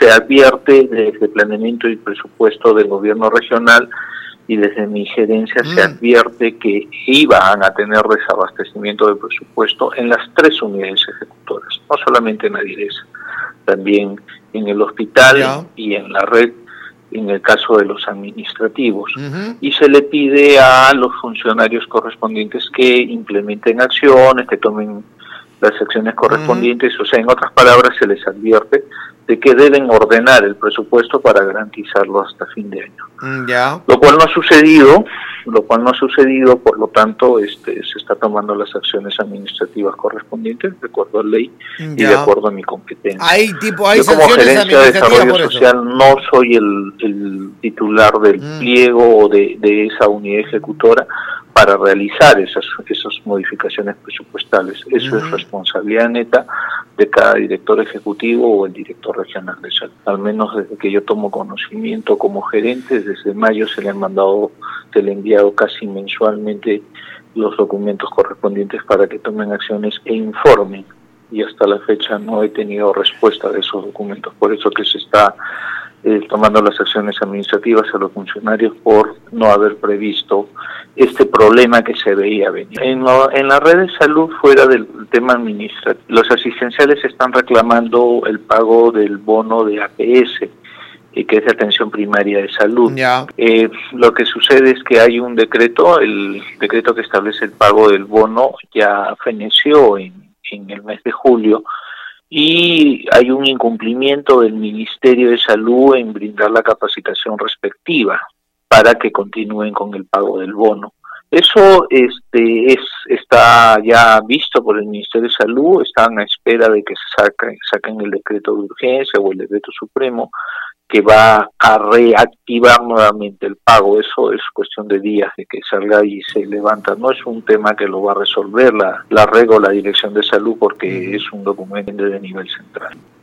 se advierte desde el planeamiento y presupuesto del gobierno regional y desde mi gerencia se advierte que iban a tener desabastecimiento de presupuesto en las 3 unidades ejecutoras, no solamente en Adireza, también en el hospital y en la red, en el caso de los administrativos. Y se le pide a los funcionarios correspondientes que implementen acciones, que tomen las acciones correspondientes, o sea, en otras palabras, se les advierte de que deben ordenar el presupuesto para garantizarlo hasta fin de año. Lo cual no ha sucedido, por lo tanto, se está tomando las acciones administrativas correspondientes de acuerdo a ley y de acuerdo a mi competencia. Hay Yo como gerencia de desarrollo social no soy el titular del pliego o de esa unidad ejecutora para realizar esas modificaciones presupuestales. Eso es responsabilidad neta de cada director ejecutivo o el director regional de salud. Al menos desde que yo tomo conocimiento como gerente, desde mayo se le he enviado casi mensualmente los documentos correspondientes para que tomen acciones e informen. Y hasta la fecha no he tenido respuesta de esos documentos. Por eso que se está tomando las acciones administrativas a los funcionarios por no haber previsto este problema que se veía venir. En la red de salud, fuera del tema administrativo, los asistenciales están reclamando el pago del bono de APS, que es de atención primaria de salud. Lo que sucede es que hay un decreto, el decreto que establece el pago del bono ya feneció en el mes de julio, y hay un incumplimiento del Ministerio de Salud en brindar la capacitación respectiva para que continúen con el pago del bono. Eso está ya visto por el Ministerio de Salud, están a espera de que saquen el decreto de urgencia o el decreto supremo que va a reactivar nuevamente el pago. Eso es cuestión de días de que salga y se levanta. No es un tema que lo va a resolver la red o la Dirección de Salud, porque es un documento de nivel central.